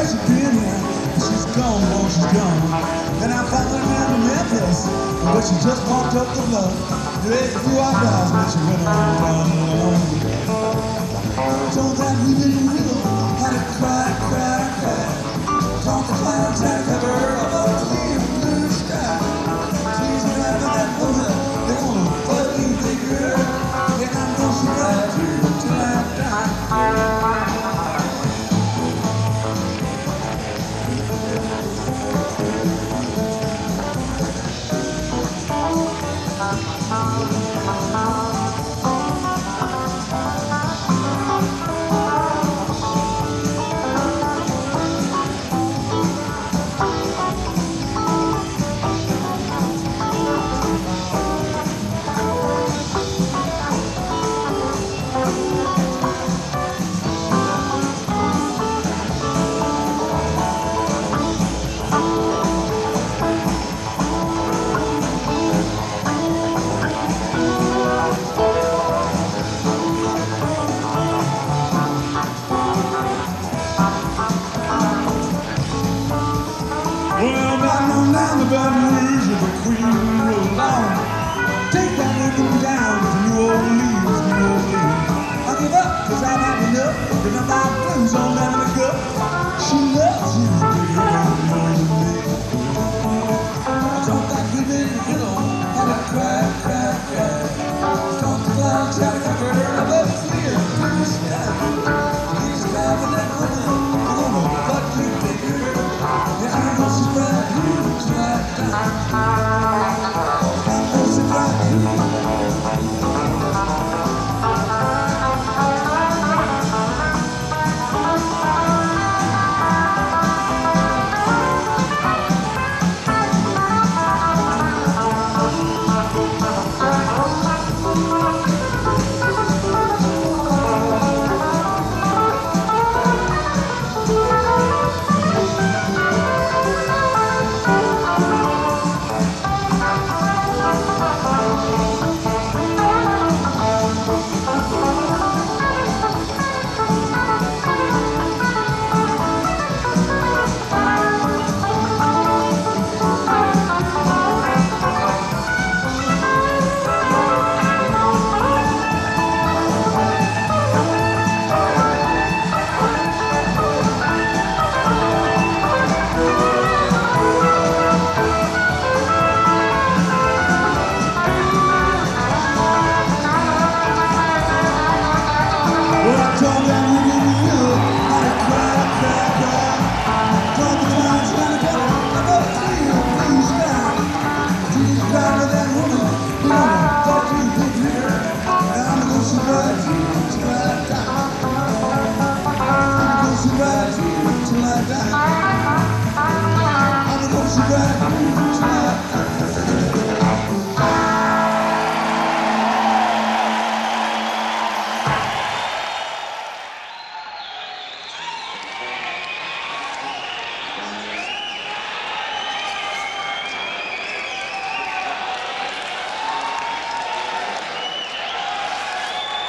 where she's been here, but she's gone, oh, she's gone. And I found her down in Memphis, but she just walked up the bluff. Raised a few eyebrows, and she went on down alone. Told that weeping widow how to cry, cry, cry. Taught the clouds how to cover up a clear blue sky. She's after that woman, they want to fucking take her. And I know she got to till I die. Well, down the Baton Rouge of the Queen rolled on. Take that rhythm down to New Orleans, New Orleans. I give up, cause I've had enough, and I buy blues on